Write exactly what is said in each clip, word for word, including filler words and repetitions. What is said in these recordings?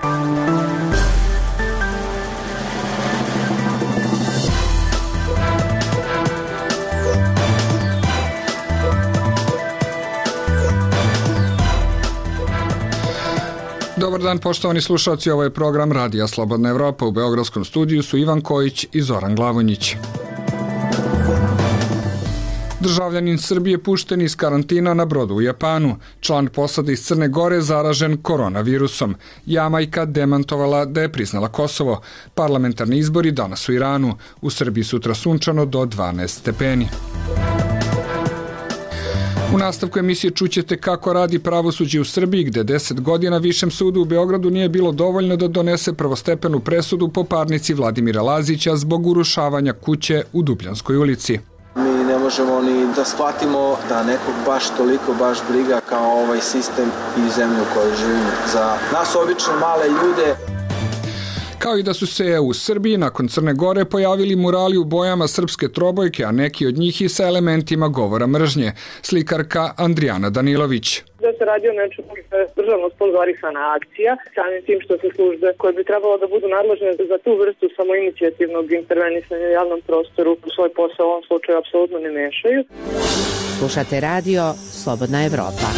Dobar dan, poštovani slušalci, ovo je program Radija Slobodna Evropa. U beogradskom studiju su Ivan Kojić i Zoran Glavonjić. Državljanin Srbije pušten iz karantina na brodu u Japanu. Član posade iz Crne Gore zaražen koronavirusom. Jamajka demantovala da je priznala Kosovo. Parlamentarni izbori danas u Iranu. U Srbiji sutra sunčano do dvanaest stepeni. U nastavku emisije čućete kako radi pravosuđe u Srbiji, gde deset godina Višem sudu u Beogradu nije bilo dovoljno da donese prvostepenu presudu po parnici Vladimira Lazića zbog urušavanja kuće u Dubljanskoj ulici. Mi ne možemo ni da shvatimo da nekog baš toliko baš briga kao ovaj sistem i zemlju u kojoj živimo. Za nas obično male ljude. Kao i da su se u Srbiji nakon Crne Gore pojavili murali u bojama srpske trobojke, a neki od njih i sa elementima govora mržnje. Slikarka Andrijana Danilović. Da se radi o nečemu što je državno sponzorisana akcija, samim tim što se službe koje bi trebalo da budu nadležne za tu vrstu samoinicijativnog intervenisanja u javnom prostoru u svoj posao u ovom slučaju apsolutno ne mešaju. Slušate radio Slobodna Evropa.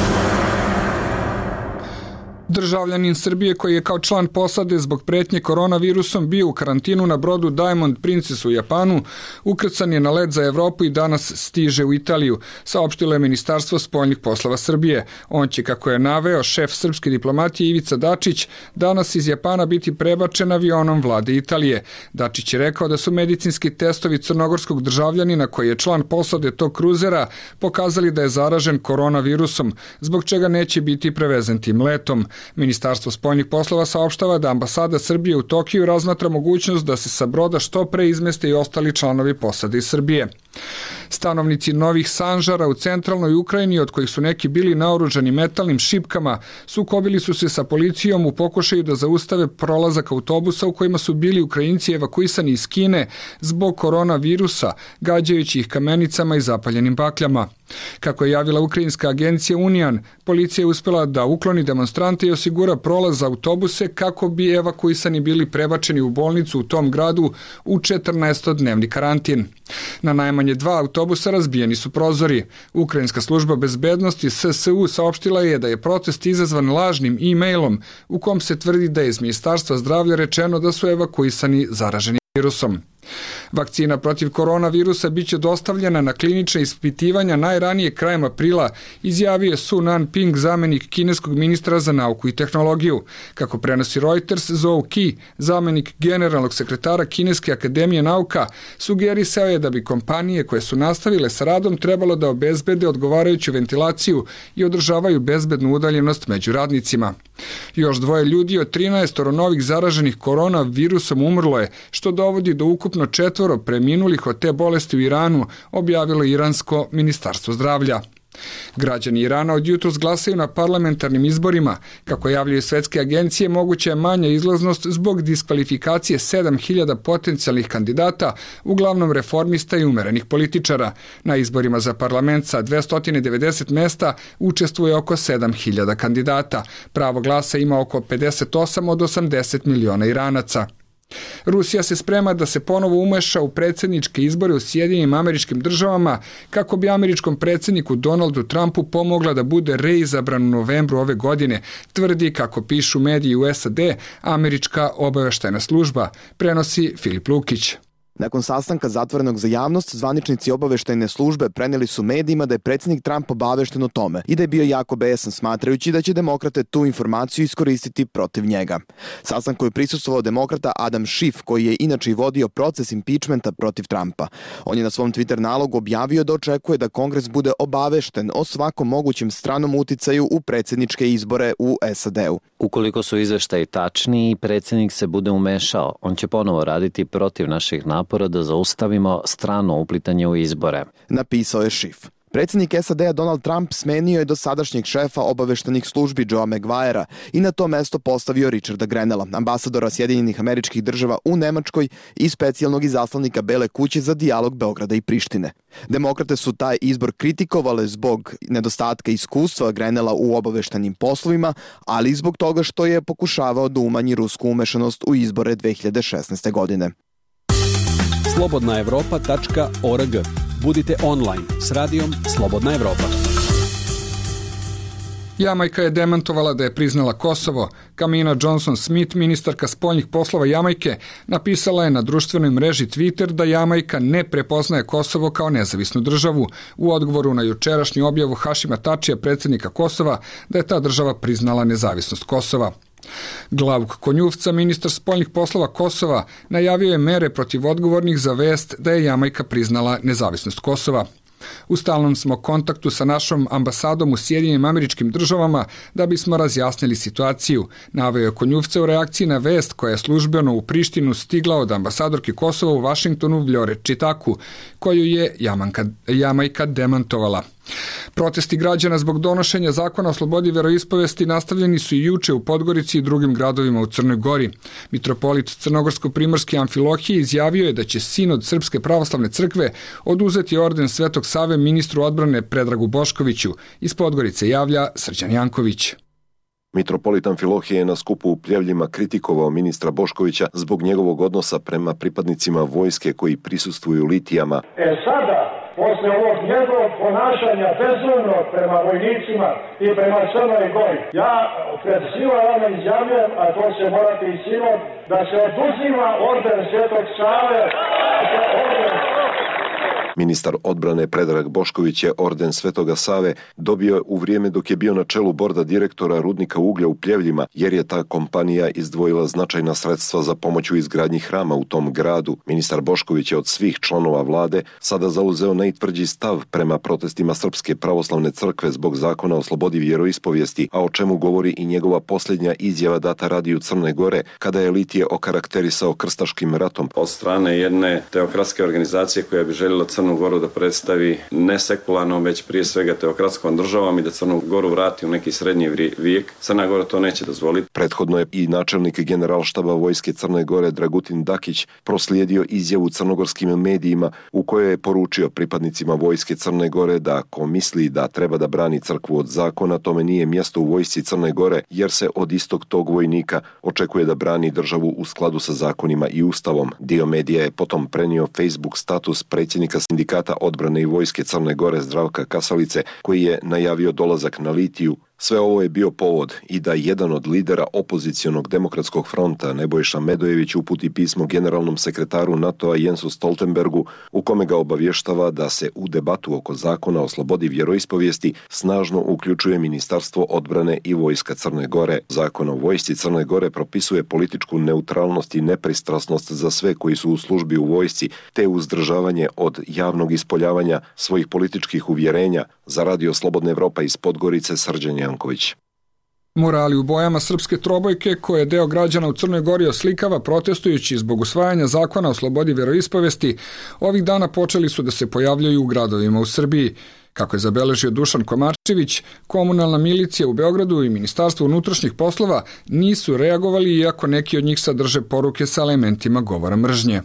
Državljanin Srbije koji je kao član posade zbog pretnje koronavirusom bio u karantinu na brodu Diamond Princess u Japanu, ukrcan je na let za Evropu i danas stiže u Italiju, saopštilo je Ministarstvo spoljnih poslova Srbije. On će, kako je naveo šef srpske diplomatije Ivica Dačić, danas iz Japana biti prebačen avionom vlade Italije. Dačić je rekao da su medicinski testovi crnogorskog državljanina koji je član posade tog kruzera pokazali da je zaražen koronavirusom, zbog čega neće biti prevezen tim letom. Ministarstvo spoljnih poslova saopštava da ambasada Srbije u Tokiju razmatra mogućnost da se sa broda što pre izmeste i ostali članovi posade iz Srbije. Stanovnici Novih Sanžara u centralnoj Ukrajini, od kojih su neki bili naoružani metalnim šipkama, sukobili su se sa policijom u pokušaju da zaustave prolazak autobusa u kojima su bili Ukrajinci evakuisani iz Kine zbog koronavirusa, gađajući ih kamenicama i zapaljenim bakljama. Kako je javila ukrajinska agencija Unijan, policija je uspela da ukloni demonstrante i osigura prolaz za autobuse kako bi evakuisani bili prebačeni u bolnicu u tom gradu u četrnaestodnevni karantin. Na najmanje dva autobusa razbijeni su prozori. Ukrajinska služba bezbednosti S S U saopštila je da je protest izazvan lažnim e-mailom u kom se tvrdi da je iz Ministarstva zdravlja rečeno da su evakuisani zaraženi virusom. Vakcina protiv koronavirusa biće dostavljena na klinične ispitivanja najranije krajem aprila, izjavio je Su Nanping, zamenik kineskog ministra za nauku i tehnologiju. Kako prenosi Reuters, Zhou Qi, zamenik generalnog sekretara Kineske akademije nauka, sugerisao je da bi kompanije koje su nastavile sa radom trebalo da obezbede odgovarajuću ventilaciju i održavaju bezbednu udaljenost među radnicima. Još dvoje ljudi od trinaest novih zaraženih koronavirusom umrlo je, što dovodi do ukupno četvoro preminulih od te bolesti u Iranu, objavilo Iransko ministarstvo zdravlja. Građani Irana od jutros glasaju na parlamentarnim izborima. Kako javljaju svetske agencije, moguća je manja izlaznost zbog diskvalifikacije sedam hiljada potencijalnih kandidata, uglavnom reformista i umerenih političara. Na izborima za parlament sa dvesta devedeset mesta učestvuje oko sedam hiljada kandidata. Pravo glasa ima oko pedeset osam od osamdeset miliona Iranaca. Rusija se sprema da se ponovo umeša u predsjedničke izbore u Sjedinjenim Američkim Državama kako bi američkom predsjedniku Donaldu Trumpu pomogla da bude reizabran u novembru ove godine, tvrdi, kako pišu mediji u S A D, američka obavještajna služba, prenosi Filip Lukić. Nakon sastanka zatvorenog za javnost, zvaničnici obaveštajne službe preneli su medijima da je predsjednik Trump obavešten o tome i da je bio jako besan, smatrajući da će demokrate tu informaciju iskoristiti protiv njega. Sastanku je prisustvovao demokrata Adam Schiff, koji je inače i vodio proces impeachmenta protiv Trumpa. On je na svom Twitter nalogu objavio da očekuje da Kongres bude obavešten o svakom mogućem stranom uticaju u predsjedničke izbore u S A D-u. Ukoliko su izveštaji tačni i predsjednik se bude umešao, on će ponovo raditi protiv naših napora da zaustavimo strano uplitanje u izbore, napisao je Schiff. Predsjednik S A D-a Donald Trump smenio je dosadašnjeg šefa obaveštenih službi Joea Maguirea i na to mesto postavio Richarda Grenella, ambasadora Sjedinjenih Američkih Država u Nemačkoj i specijalnog izaslanika Bele kuće za dijalog Beograda i Prištine. Demokrate su taj izbor kritikovale zbog nedostatka iskustva Grenella u obaveštenim poslovima, ali i zbog toga što je pokušavao da umanji rusku umešanost u izbore dve hiljade šesnaeste. godine. slobodna evropa tačka org. Budite online s radijom Slobodna Evropa. Jamajka je demantovala da je priznala Kosovo. Kamina Johnson-Smith, ministarka spoljnih poslova Jamajke, napisala je na društvenoj mreži Twitter da Jamajka ne prepoznaje Kosovo kao nezavisnu državu u odgovoru na jučerašnju objavu Hašima Tačija, predsjednika Kosova, da je ta država priznala nezavisnost Kosova. Glavk Konjuvca, ministar spoljnih poslova Kosova, najavio je mere protiv odgovornih za vest da je Jamajka priznala nezavisnost Kosova. U stalnom smo kontaktu sa našom ambasadom u Sjedinjenim Američkim Državama da bismo razjasnili situaciju, naveo je Konjuvce u reakciji na vest koja je službeno u Prištinu stigla od ambasadorke Kosova u Vašingtonu Vljore Čitaku, koju je Jamanka, Jamajka demantovala. Protesti građana zbog donošenja zakona o slobodi veroispovesti nastavljeni su i juče u Podgorici i drugim gradovima u Crnoj Gori. Mitropolit Crnogorsko-primorski Amfilohije izjavio je da će sinod Srpske pravoslavne crkve oduzeti orden Svetog Save ministru odbrane Predragu Boškoviću. Iz Podgorice javlja Srđan Janković. Mitropolit Amfilohije je na skupu u Pljevljima kritikovao ministra Boškovića zbog njegovog odnosa prema pripadnicima vojske koji prisustvuju litijama. E sada, posle ovog njegovog ponašanja bezumnog prema vojnicima i prema Crnoj Gori, ja pred svima vama izjavljujem, a to će morati i sinod, da se oduzima orden Svetog Save, orden Ministar odbrane Predrag Bošković je orden Svetoga Save dobio u vrijeme dok je bio na čelu borda direktora rudnika uglja u Pljevljima, jer je ta kompanija izdvojila značajna sredstva za pomoć u izgradnji hrama u tom gradu. Ministar Bošković je od svih članova vlade sada zauzeo najtvrđi stav prema protestima Srpske pravoslavne crkve zbog zakona o slobodi vjeroispovijesti, a o čemu govori i njegova posljednja izjava data radiju Crne Gore, kada je litije okarakterisao krstaškim ratom. Od strane jedne teokratske organizacije koja bi željela Crnu Goru da predstavi ne sekularnom, već prije svega teokratskom državom i da Crnu Goru vrati u neki srednji vijek. Crna Gora to neće dozvoliti. Prethodno je i načelnik generalštaba vojske Crne Gore Dragutin Dakić proslijedio izjavu crnogorskim medijima u kojoj je poručio pripadnicima vojske Crne Gore da ko misli da treba da brani crkvu od zakona, tome nije mjesto u vojsci Crne Gore, jer se od istog tog vojnika očekuje da brani državu u skladu sa zakonima i ustavom. Dio medija je potom prenio Facebook status predsjednika Sindikata odbrane i vojske Crne Gore Zdravka Kasalice, koji je najavio dolazak na litiju. Sve ovo je bio povod i da jedan od lidera opozicionog demokratskog fronta, Nebojša Medojević, uputi pismo generalnom sekretaru NATO-a Jensu Stoltenbergu, u kome ga obavještava da se u debatu oko zakona o slobodi vjeroispovijesti snažno uključuje Ministarstvo odbrane i vojska Crne Gore. Zakon o vojsci Crne Gore propisuje političku neutralnost i nepristrasnost za sve koji su u službi u vojsci, te uzdržavanje od javnog ispoljavanja svojih političkih uvjerenja. Za Radio Slobodna Evropa iz Podgorice, Srđan Janković. Murali u bojama srpske trobojke, koje deo građana u Crnoj Gori oslikava protestujući zbog usvajanja zakona o slobodi vjeroispovesti, ovih dana počeli su da se pojavljaju u gradovima u Srbiji. Kako je zabeležio Dušan Komarčević, komunalna milicija u Beogradu i Ministarstvo unutrašnjih poslova nisu reagovali, iako neki od njih sadrže poruke sa elementima govora mržnje.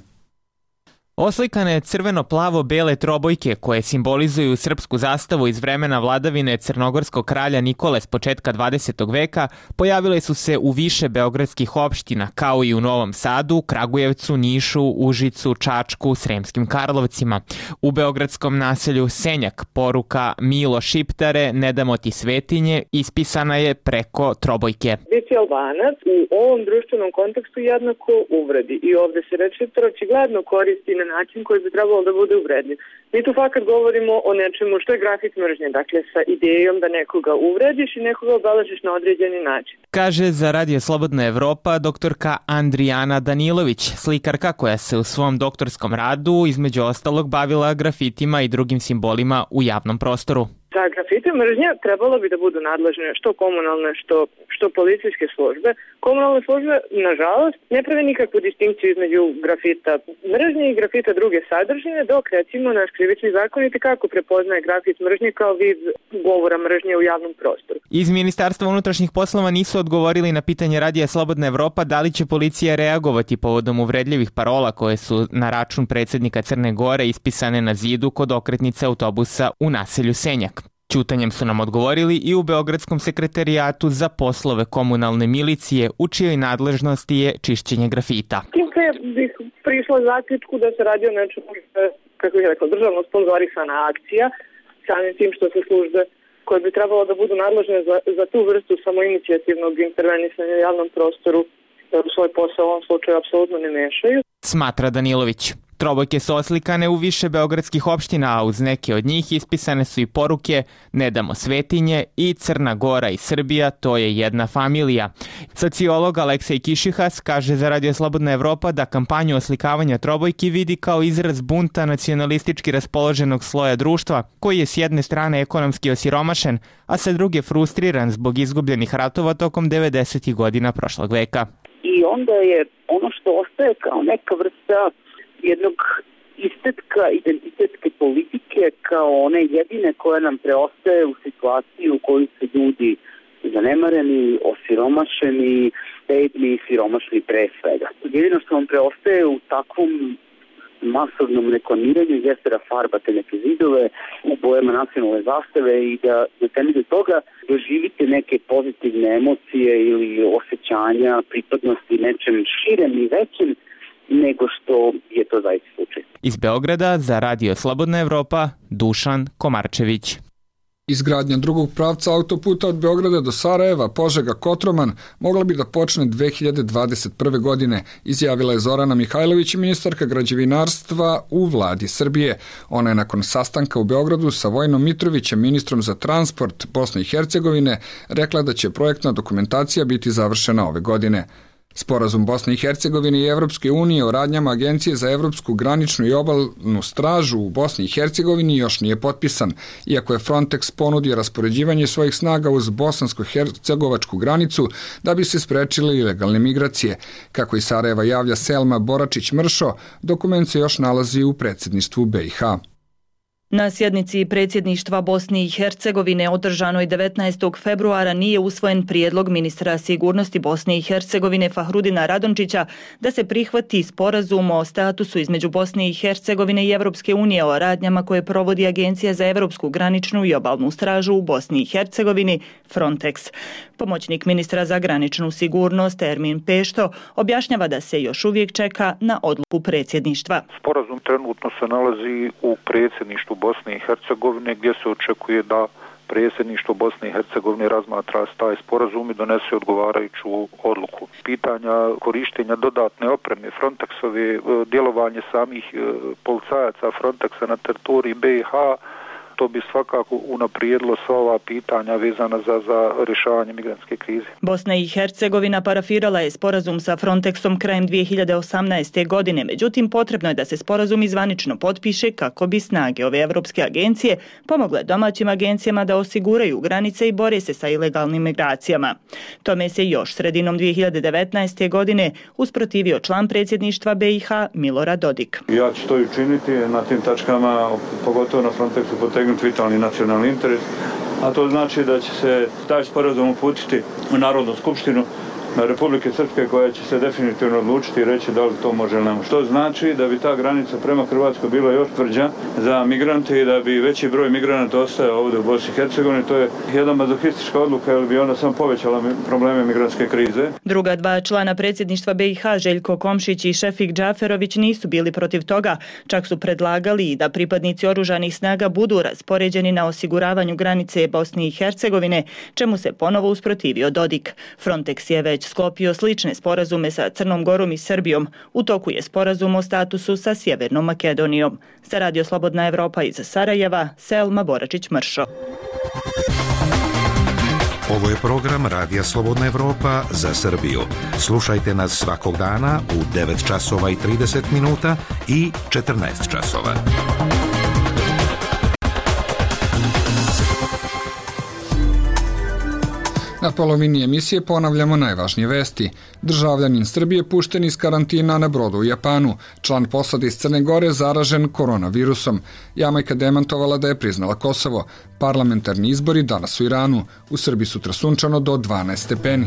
Oslikane crveno-plavo-bele trobojke koje simbolizuju srpsku zastavu iz vremena vladavine crnogorskog kralja Nikole s početka dvadesetog veka pojavile su se u više beogradskih opština, kao i u Novom Sadu, Kragujevcu, Nišu, Užicu, Čačku, Sremskim Karlovcima. U beogradskom naselju Senjak poruka Milo Šiptare, ne damo ti svetinje, ispisana je preko trobojke. Biti Albanac u ovom društvenom kontekstu jednako uvredi i ovde se reč Šiptar očigledno koristi na način koji bi trebalo da bude uvredljiv. Mi tu fakat govorimo o nečemu što je grafit mržnje, dakle sa idejom da nekoga uvrediš i nekoga obeležiš na određeni način. Kaže za Radio Slobodna Evropa doktorka Andrijana Danilović, slikarka koja se u svom doktorskom radu između ostalog bavila grafitima i drugim simbolima u javnom prostoru. Za grafite mržnje trebalo bi da budu nadležne što komunalne, što, što policijske službe. Komunalne službe, nažalost, ne prave nikakvu distinkciju između grafita mržnje i grafita druge sadržine, dok recimo naš krivični zakonik kako prepoznaje grafit mržnje kao vid govora mržnje u javnom prostoru. Iz Ministarstva unutrašnjih poslova nisu odgovorili na pitanje Radija Slobodna Evropa da li će policija reagovati povodom uvredljivih parola koje su na račun predsjednika Crne Gore ispisane na zidu kod okretnice autobusa u naselju Senjak. Ćutanjem su nam odgovorili i u Beogradskom sekretarijatu za poslove komunalne milicije, u čijoj nadležnosti je čišćenje grafita. Tim pre bih prišla zaključku da se radi o nečemu, kako bih rekla, državno sponzorisana akcija, samim tim što se službe koje bi trebalo da budu nadležne za, za tu vrstu samoinicijativnog intervenisanja u javnom prostoru u svoj posao u ovom slučaju apsolutno ne mešaju. Smatra Danilović. Trobojke su oslikane u više beogradskih opština, a uz neke od njih ispisane su i poruke Ne damo svetinje i Crna Gora i Srbija, to je jedna familija. Sociolog Aleksej Kišihas kaže za Radio Slobodna Evropa da kampanju oslikavanja trobojki vidi kao izraz bunta nacionalistički raspoloženog sloja društva, koji je s jedne strane ekonomski osiromašen, a sa druge frustriran zbog izgubljenih ratova tokom devedesetih godina prošlog veka. I onda je ono što ostaje kao neka vrsta jednog istetka identitetske politike kao one jedine koje nam preostaje u situaciji u kojoj su ljudi zanemareni, osiromašeni, bedni i siromašni pre svega. Jedino što vam preostaje u takvom masovnom reklamiranju jeste da farbate neke zidove u bojama nacionalne zastave i da na temelju toga doživite neke pozitivne emocije ili osjećanja pripadnosti nečem širem i većem nego što je to zaista slučaj. Iz Beograda za Radio Slobodna Evropa, Dušan Komarčević. Izgradnja drugog pravca autoputa od Beograda do Sarajeva, Požega, Kotroman mogla bi da počne dve hiljade dvadeset prve. godine, izjavila je Zorana Mihajlović, ministarka građevinarstva u vladi Srbije. Ona je nakon sastanka u Beogradu sa Vojnom Mitrovićem, ministrom za transport Bosne i Hercegovine, rekla da će projektna dokumentacija biti završena ove godine. Sporazum Bosne i Hercegovine i Evropske unije o radnjama Agencije za evropsku graničnu i obalnu stražu u Bosni i Hercegovini još nije potpisan, iako je Frontex ponudio raspoređivanje svojih snaga uz bosansko-hercegovačku granicu da bi se sprečile ilegalne migracije. Kako i Sarajeva javlja Selma Boračić-Mršo, dokument se još nalazi u predsjedništvu be i ha. Na sjednici predsjedništva Bosne i Hercegovine održanoj devetnaestog februara nije usvojen prijedlog ministra sigurnosti Bosne i Hercegovine Fahrudina Radončića da se prihvati sporazum o statusu između Bosne i Hercegovine i Evropske unije o radnjama koje provodi Agencija za evropsku graničnu i obalnu stražu u Bosni i Hercegovini, Frontex. Pomoćnik ministra za graničnu sigurnost Ermin Pešto objašnjava da se još uvijek čeka na odluku predsjedništva. Sporazum trenutno se nalazi u predsjedništvu Bosne i Hercegovine gdje se očekuje da predsjedništvo Bosne i Hercegovine razmatra taj sporazum i donese odgovarajuću odluku. Pitanja korištenja dodatne opreme Frontexove, djelovanje samih policajaca Frontexa na teritoriji be i ha, to bi svakako unaprijedilo sva ova pitanja vezana za, za rješavanje migrantske krize. Bosna i Hercegovina parafirala je sporazum sa Frontexom krajem dvije hiljade osamnaeste. godine, međutim potrebno je da se sporazum izvanično potpiše kako bi snage ove evropske agencije pomogle domaćim agencijama da osiguraju granice i bore se sa ilegalnim migracijama. Tome se još sredinom dvije hiljade devetnaeste. godine usprotivio član predsjedništva be i ha Milorad Dodik. Ja ću to i učiniti na tim tačkama, pogotovo na Frontexu potegnuti vitalni nacionalni interes, a to znači da će se taj sporazum uputiti u Narodnu skupštinu Republike Srpske koja će se definitivno odlučiti i reći da li to može ili ne. Što znači da bi ta granica prema Hrvatskoj bila još tvrđa za migrante i da bi veći broj migranata ostajao ovdje u Bosni i Hercegovini. To je jedna mazohistička odluka jer bi ona samo povećala probleme migrantske krize. Druga dva člana predsjedništva be i ha, Željko Komšić i Šefik Džaferović, nisu bili protiv toga. Čak su predlagali da pripadnici oružanih snaga budu raspoređeni na osiguravanju granice Bosne i Hercegovine, čemu se ponovo usprotivio Dodik. Frontex je već sklopio slične sporazume sa Crnom Gorom i Srbijom. U toku je sporazum o statusu sa Sjevernom Makedonijom. Za Radio Slobodna Evropa iz Sarajeva, Selma Boračić-Mršo. Ovo je program Radija Slobodna Evropa za Srbiju. Slušajte nas svakog dana u devet časova i trideset minuta i četrnaest časova. Na polovini emisije ponavljamo najvažnije vesti. Državljanin Srbije pušten iz karantina na brodu u Japanu. Član posade iz Crne Gore zaražen koronavirusom. Jamajka demantovala da je priznala Kosovo. Parlamentarni izbori danas u Iranu. U Srbiji sutra sunčano do dvanaest stepeni.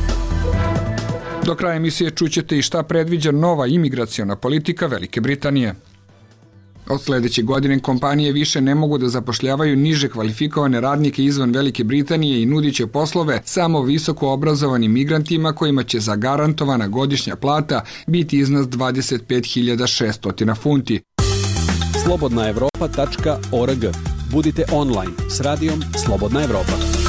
Do kraja emisije čućete i šta predviđa nova imigraciona politika Velike Britanije. Od sledeće godine kompanije više ne mogu da zapošljavaju niže kvalifikovane radnike izvan Velike Britanije i nudit će poslove samo visoko obrazovanim migrantima kojima će zagarantovana godišnja plata biti iznad dvadeset pet hiljada šessto funti. slobodna evropa tačka org. Budite online s radijom Slobodna Evropa.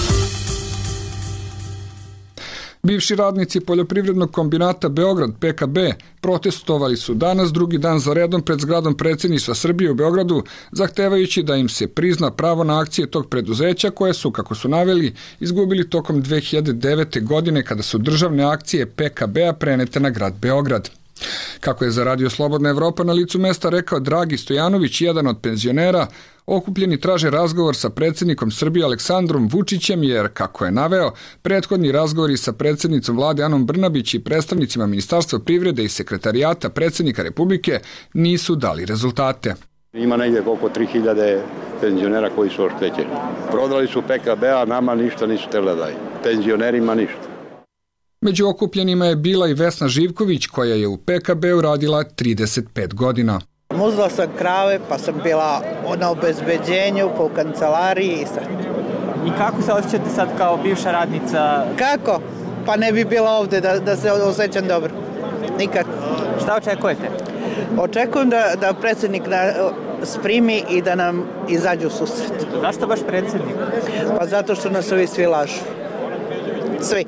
Bivši radnici Poljoprivrednog kombinata Beograd P K B protestovali su danas drugi dan za redom pred zgradom predsjedništva Srbije u Beogradu, zahtevajući da im se prizna pravo na akcije tog preduzeća koje su, kako su naveli, izgubili tokom dve hiljade devete. godine kada su državne akcije P K B-a prenete na grad Beograd. Kako je za Radio Slobodna Evropa na licu mesta rekao Dragi Stojanović, jedan od penzionera, okupljeni traže razgovor sa predsjednikom Srbije Aleksandrom Vučićem jer, kako je naveo, prethodni razgovori sa predsjednicom vlade Anom Brnabić i predstavnicima Ministarstva privrede i sekretarijata predsjednika Republike nisu dali rezultate. Ima negdje oko tri hiljade penzionera koji su oštećeni. Prodali su P K B-a, nama ništa nisu htjeli da daju. Penzionerima ništa. Među okupljenima je bila i Vesna Živković, koja je u P K B-u radila trideset pet godina. Muzla sam krave, pa sam bila na obezbeđenju, po kancelariji i sve. I kako se osjećate sad kao bivša radnica? Kako? Pa ne bi bila ovde da, da se osjećam dobro. Nikako. Šta očekujete? Očekujem da, da predsjednik na, sprimi i da nam izađu u susret. Zašto baš predsjednik? Pa zato što nas ovi svi lažu. Svi.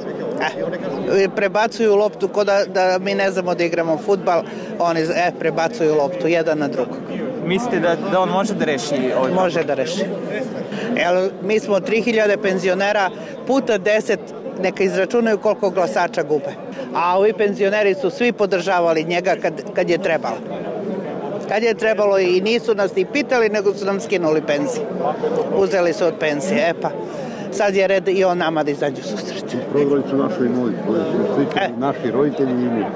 E, prebacuju loptu ko da, da mi ne znamo da igramo fudbal, oni e, prebacuju loptu jedan na drugog. Mislite da, da on može da reši ovaj? Može da reši. Jel, mi smo tri hiljade penzionera puta deset, neka izračunaju koliko glasača gube. A ovi penzioneri su svi podržavali njega kad, kad je trebalo. Kad je trebalo i nisu nas ni pitali, nego su nam skinuli penzije. Uzeli su od penzije, e pa. Sad je red i on nama da izađu susret. Prodali su našu imovinu, e. naši roditelji i mi.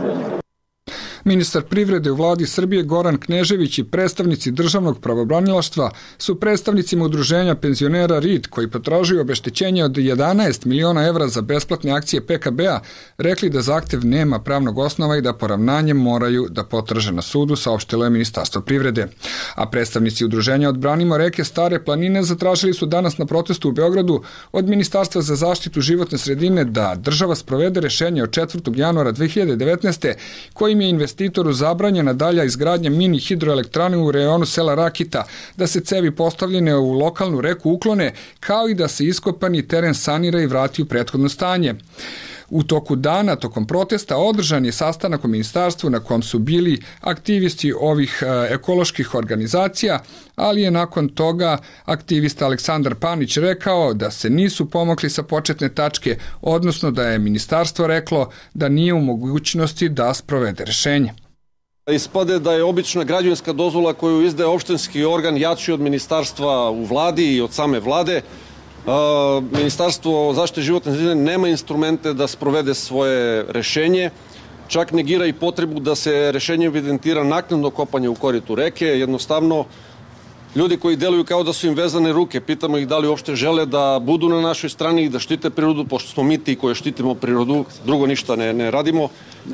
Ministar privrede u vladi Srbije Goran Knežević i predstavnici državnog pravobranilaštva su predstavnicima udruženja penzionera R I D, koji potražuju obeštećenje od jedanaest miliona evra za besplatne akcije P K B-a, rekli da zahtev nema pravnog osnova i da poravnanje moraju da potraže na sudu, saopštilo je Ministarstvo privrede. A predstavnici udruženja Odbranimo reke Stare planine zatražili su danas na protestu u Beogradu od Ministarstva za zaštitu životne sredine da država sprovede rešenje od četvrtog januara dve hiljade devetnaeste. kojim je investitor investitoru zabranjena dalja izgradnja mini hidroelektrane u rejonu sela Rakita, da se cevi postavljene u lokalnu reku uklone, kao i da se iskopani teren sanira i vrati u prethodno stanje. U toku dana, tokom protesta, održan je sastanak u ministarstvu na kom su bili aktivisti ovih ekoloških organizacija, ali je nakon toga aktivista Aleksandar Panić rekao da se nisu pomogli sa početne tačke, odnosno da je ministarstvo reklo da nije u mogućnosti da sprovede rešenje. Ispade da je obična građevinska dozvola koju izdaje opštinski organ jači od ministarstva u vladi i od same vlade. Uh, Ministarstvo zaštite životne sredine nema instrumente da sprovede svoje rešenje, čak negira i potrebu da se rešenje evidentira naknadno kopanje u koritu reke. Jednostavno, ljudi koji deluju kao da su im vezane ruke, pitamo ih da li uopšte žele da budu na našoj strani i da štite prirodu, pošto smo mi ti koji štitimo prirodu, drugo ništa ne, ne radimo.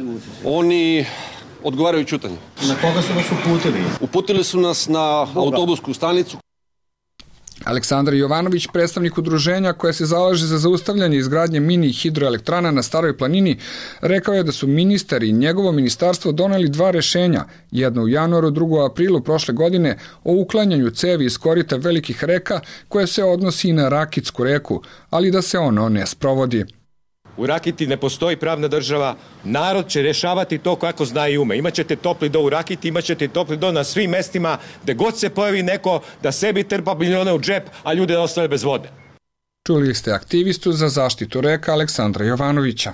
Oni odgovaraju ćutanjem. Na koga su vas uputili? Uputili su nas na autobusku stanicu. Aleksandar Jovanović, predstavnik udruženja koje se zalaže za zaustavljanje izgradnje mini hidroelektrana na Staroj planini, rekao je da su ministar i njegovo ministarstvo doneli dva rešenja, jedno u januaru, drugo u aprilu prošle godine, o uklanjanju cevi iz korita velikih reka koje se odnosi i na Rakitsku reku, ali da se ono ne sprovodi. U Rakiti ne postoji pravna država, narod će rešavati to kako zna i ume. Imaćete topli do u Rakiti, imaćete topli do na svim mestima, gde god se pojavi neko da sebi trpa milione u džep, a ljude da ostave bez vode. Čuli ste aktivistu za zaštitu reka Aleksandra Jovanovića.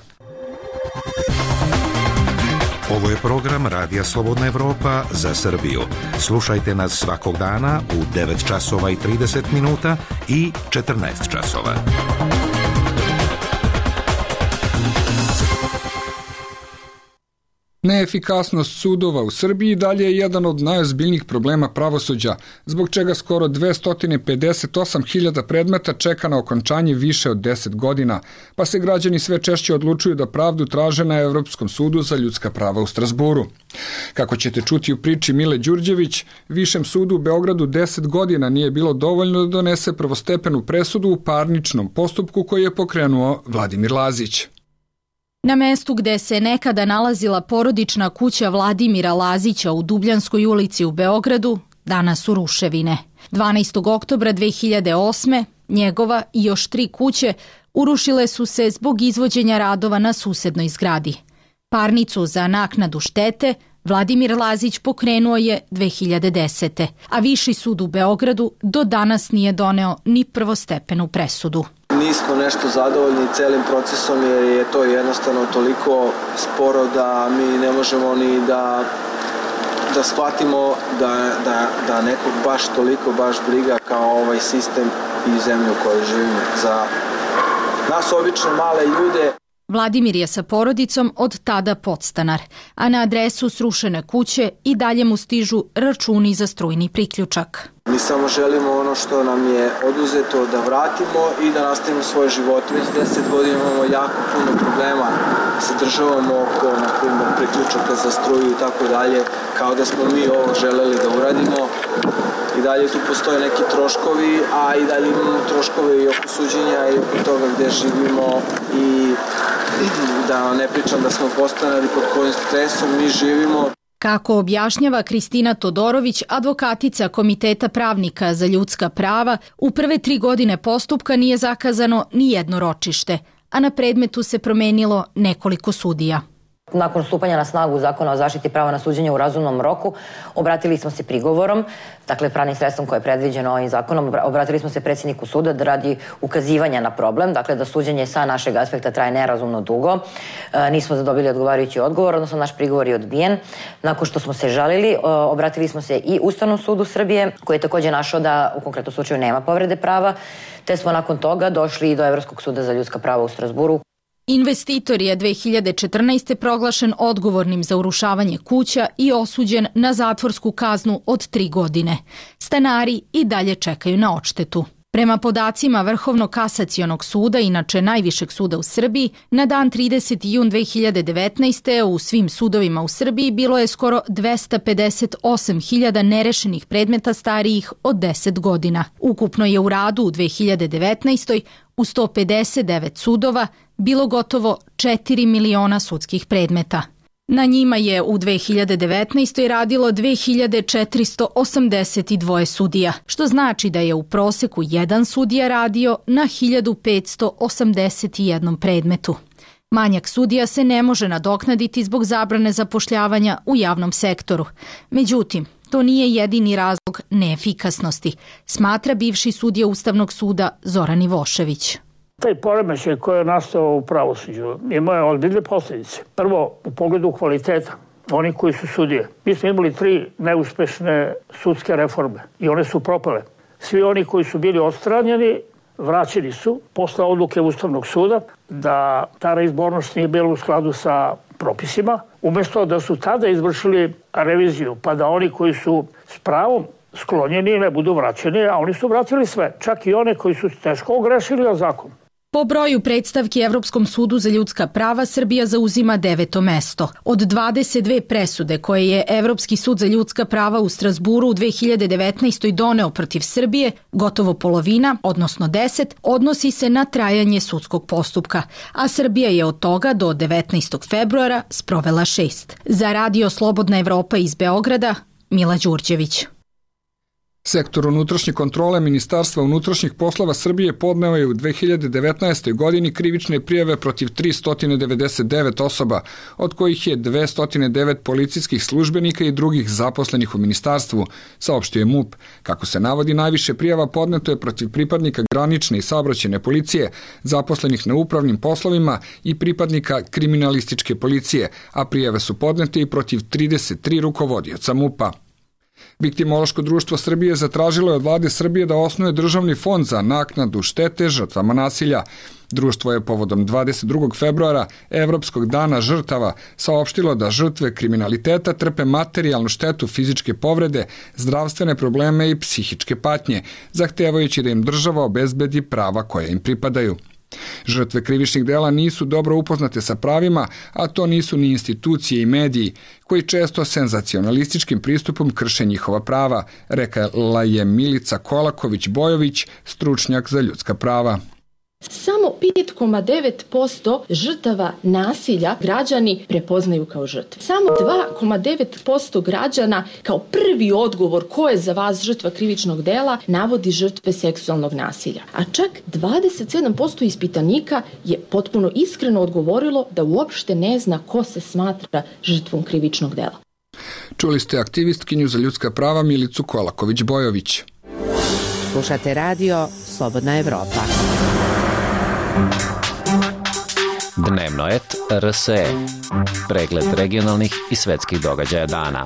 Ovo je program Radija Slobodna Evropa za Srbiju. Slušajte nas svakog dana u devet časova i trideset minuta i četrnaest časova. Neefikasnost sudova u Srbiji dalje je jedan od najozbiljnijih problema pravosuđa, zbog čega skoro dvesta pedeset osam hiljada predmeta čeka na okončanje više od deset godina, pa se građani sve češće odlučuju da pravdu traže na Evropskom sudu za ljudska prava u Strazburu. Kako ćete čuti u priči Mile Đurđević, Višem sudu u Beogradu deset godina nije bilo dovoljno da donese prvostepenu presudu u parničnom postupku koji je pokrenuo Vladimir Lazić. Na mestu gde se nekada nalazila porodična kuća Vladimira Lazića u Dubljanskoj ulici u Beogradu, danas su ruševine. dvanaestog oktobra dve hiljade osme. njegova i još tri kuće urušile su se zbog izvođenja radova na susednoj zgradi. Parnicu za naknadu štete Vladimir Lazić pokrenuo je dve hiljade desete. a Viši sud u Beogradu do danas nije doneo ni prvostepenu presudu. Nismo nešto zadovoljni celim procesom jer je to jednostavno toliko sporo da mi ne možemo ni da, da shvatimo da, da, da nekog baš toliko baš briga kao ovaj sistem i zemlju u kojoj živimo. Za nas obično male ljude. Vladimir je sa porodicom od tada podstanar, a na adresu srušene kuće i dalje mu stižu računi za strujni priključak. Mi samo želimo ono što nam je oduzeto da vratimo i da nastavimo svoje živote. Već deset godina imamo jako puno problema sa državom oko, na primjer, priključaka za struju i tako dalje, kao da smo mi ovo želeli da uradimo. I dalje tu postoje neki troškovi, a i dalje imamo troškove i oko suđenja i oko toga gde živimo i da ne pričam da smo postanali pod kojim stresom mi živimo. Kako objašnjava Kristina Todorović, advokatica Komiteta pravnika za ljudska prava, u prve tri godine postupka nije zakazano ni jedno ročište, a na predmetu se promenilo nekoliko sudija. Nakon stupanja na snagu Zakona o zaštiti prava na suđenje u razumnom roku, obratili smo se prigovorom, dakle pravnim sredstvom koje je predviđeno ovim zakonom, obratili smo se predsjedniku suda da radi ukazivanja na problem, dakle da suđenje sa našeg aspekta traje nerazumno dugo. E, nismo zadobili odgovarajući odgovor, odnosno naš prigovor je odbijen. Nakon što smo se žalili, obratili smo se i Ustavnom sudu Srbije, koji je također našao da u konkretnom slučaju nema povrede prava, te smo nakon toga došli i do Evropskog suda za ljudska prava u Strazburu. Investitor je dve hiljade četrnaeste. proglašen odgovornim za urušavanje kuća i osuđen na zatvorsku kaznu od tri godine. Stanari i dalje čekaju na odštetu. Prema podacima Vrhovnog kasacionog suda, inače najvišeg suda u Srbiji, na dan trideseti jun dve hiljade devetnaeste. u svim sudovima u Srbiji bilo je skoro dvesta pedeset osam hiljada nerešenih predmeta starijih od deset godina. Ukupno je u radu u dve hiljade devetnaestoj. u sto pedeset devet sudova bilo gotovo četiri miliona sudskih predmeta. Na njima je u dve hiljade devetnaestoj. radilo dve hiljade četiristo osamdeset dva sudija, što znači da je u proseku jedan sudija radio na hiljadu petsto osamdeset jedan predmetu. Manjak sudija se ne može nadoknaditi zbog zabrane zapošljavanja u javnom sektoru. Međutim, to nije jedini razlog neefikasnosti, smatra bivši sudija Ustavnog suda Zoran Ivošević. Taj poremećaj koji je nastao u pravosuđu imao je ozbiljne posljedice. Prvo, u pogledu kvaliteta, oni koji su sudije. Mi smo imali tri neuspešne sudske reforme i one su propale. Svi oni koji su bili odstranjeni, vraćeni su posle odluke Ustavnog suda da ta reizbornost nije bila u skladu sa propisima, umjesto da su tada izvršili reviziju, pa da oni koji su s pravom sklonjeni ne budu vraćeni, a oni su vratili sve, čak i one koji su teško ogrešili o zakon. Po broju predstavki Evropskom sudu za ljudska prava Srbija zauzima deveto mesto. Od dvadeset dve presude koje je Evropski sud za ljudska prava u Strazburu u dve hiljade devetnaestoj. doneo protiv Srbije, gotovo polovina, odnosno deset, odnosi se na trajanje sudskog postupka, a Srbija je od toga do devetnaestog februara sprovela šest. Za Radio Slobodna Evropa iz Beograda, Mila Đurđević. Sektor unutrašnje kontrole Ministarstva unutrašnjih poslova Srbije podneo je u dve hiljade devetnaestoj. godini krivične prijave protiv tristo devedeset devet osoba, od kojih je dvesta devet policijskih službenika i drugih zaposlenih u ministarstvu, saopštio je MUP. Kako se navodi, najviše prijava podneto je protiv pripadnika granične i saobraćajne policije, zaposlenih na upravnim poslovima i pripadnika kriminalističke policije, a prijave su podnete i protiv trideset tri rukovodioca MUP-a. Viktimološko društvo Srbije zatražilo je od vlade Srbije da osnuje državni fond za naknadu štete žrtvama nasilja. Društvo je povodom dvadeset drugog februara, Evropskog dana žrtava, saopštilo da žrtve kriminaliteta trpe materijalnu štetu, fizičke povrede, zdravstvene probleme i psihičke patnje, zahtevajući da im država obezbedi prava koja im pripadaju. Žrtve krivičnih dela nisu dobro upoznate sa pravima, a to nisu ni institucije i mediji, koji često senzacionalističkim pristupom krše njihova prava, rekla je Milica Kolaković-Bojović, stručnjak za ljudska prava. Samo pet zarez devet posto žrtava nasilja građani prepoznaju kao žrtve. Samo dva zarez devet posto građana kao prvi odgovor ko je za vas žrtva krivičnog dela navodi žrtve seksualnog nasilja. A čak dvadeset sedam posto ispitanika je potpuno iskreno odgovorilo da uopšte ne zna ko se smatra žrtvom krivičnog dela. Čuli ste aktivistkinju za ljudska prava Milicu Kolaković-Bojović. Slušate radio Slobodna Evropa. Dnevno et R S E. Pregled regionalnih i svetskih događaja dana.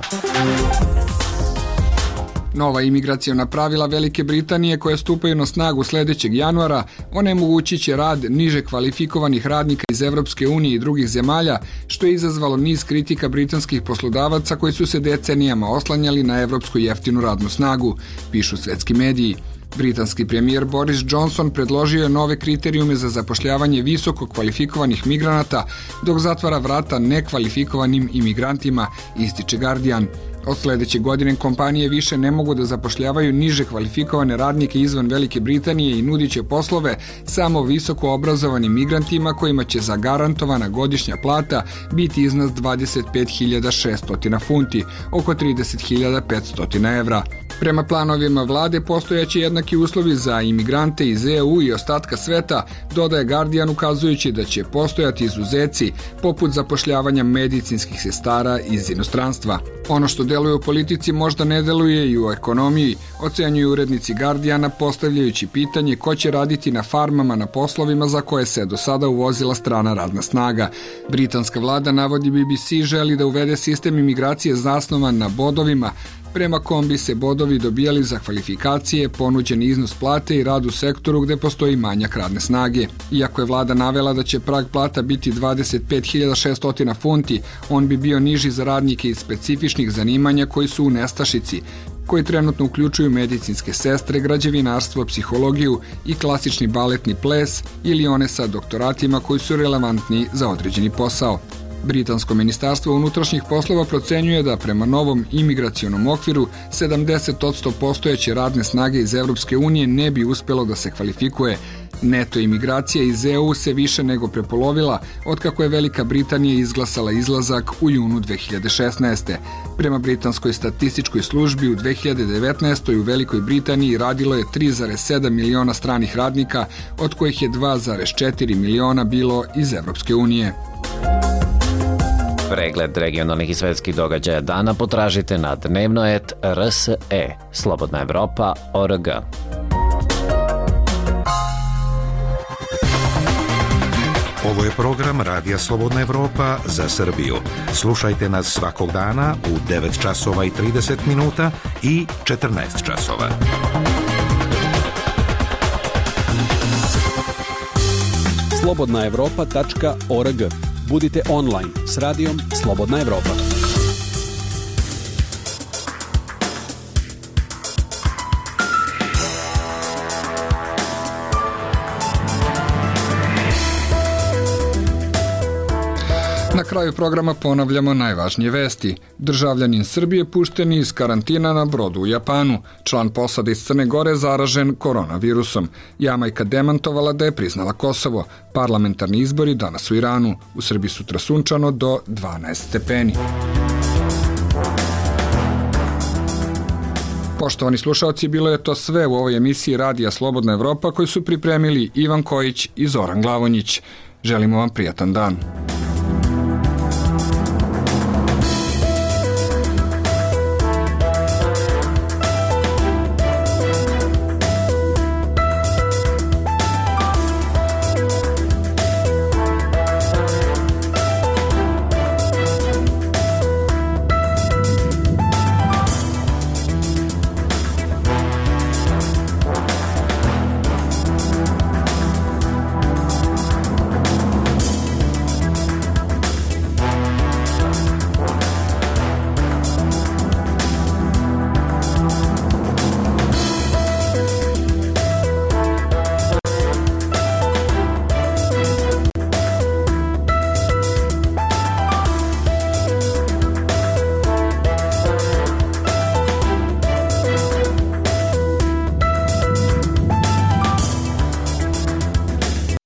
Nova imigracijona pravila Velike Britanije koje stupaju na snagu sledećeg januara onemogućit će rad niže kvalifikovanih radnika iz Evropske unije i drugih zemalja, što je izazvalo niz kritika britanskih poslodavaca koji su se decenijama oslanjali na evropsku jeftinu radnu snagu, pišu svetski mediji. Britanski premijer Boris Johnson predložio je nove kriterijume za zapošljavanje visoko kvalifikovanih migranata, dok zatvara vrata nekvalifikovanim imigrantima, ističe Guardian. Od sledeće godine kompanije više ne mogu da zapošljavaju niže kvalifikovane radnike izvan Velike Britanije i nudit će poslove samo visoko obrazovanim migrantima kojima će zagarantovana godišnja plata biti iznad dvadeset pet hiljada šesto funti, oko trideset hiljada petsto evra. Prema planovima vlade postojaće jednaki uslovi za imigrante iz E U i ostatka sveta, dodaje Guardian ukazujući da će postojati izuzeci poput zapošljavanja medicinskih sestara iz inostranstva. Ono što deluje u politici možda ne deluje i u ekonomiji, ocenjuju urednici Guardiana postavljajući pitanje ko će raditi na farmama na poslovima za koje se do sada uvozila strana radna snaga. Britanska vlada, navodi B B C, želi da uvede sistem imigracije zasnovan na bodovima, prema kom bi se bodovi dobijali za kvalifikacije, ponuđeni iznos plate i rad u sektoru gde postoji manjak radne snage. Iako je vlada navela da će prag plata biti dvadeset pet hiljada šesto funti, on bi bio niži za radnike iz specifičnih zanimanja koji su u nestašici, koji trenutno uključuju medicinske sestre, građevinarstvo, psihologiju i klasični baletni ples ili one sa doktoratima koji su relevantni za određeni posao. Britansko ministarstvo unutrašnjih poslova procenjuje da prema novom imigracionom okviru sedamdeset posto postojeće radne snage iz Evropske unije ne bi uspelo da se kvalifikuje. Neto imigracija iz E U se više nego prepolovila otkako je Velika Britanija izglasala izlazak u junu dve hiljade šesnaeste. Prema britanskoj statističkoj službi u dve hiljade devetnaestoj u Velikoj Britaniji radilo je tri zarez sedam miliona stranih radnika, od kojih je dva zarez četiri miliona bilo iz Evropske unije. Pregled regionalnih i svetskih događaja dana potražite na dnevno et R S E, Slobodna Evropa, O R G. Ovo je program Radija Slobodna Evropa za Srbiju. Slušajte nas svakog dana u devet časova i trideset minuta i četrnaest časova. slobodna evropa tačka org. Budite online s radijom Slobodna Evropa. Na kraju programa ponavljamo najvažnije vesti. Državljanin Srbije pušten iz karantina na brodu u Japanu. Član posade iz Crne Gore zaražen koronavirusom. Jamajka demantovala da je priznala Kosovo. Parlamentarni izbori danas u Iranu. U Srbiji sutra sunčano do dvanaest stepeni. Poštovani slušalci, bilo je to sve u ovoj emisiji Radija Slobodna Evropa koju su pripremili Ivan Kojić i Zoran Glavonjić. Želimo vam prijatan dan.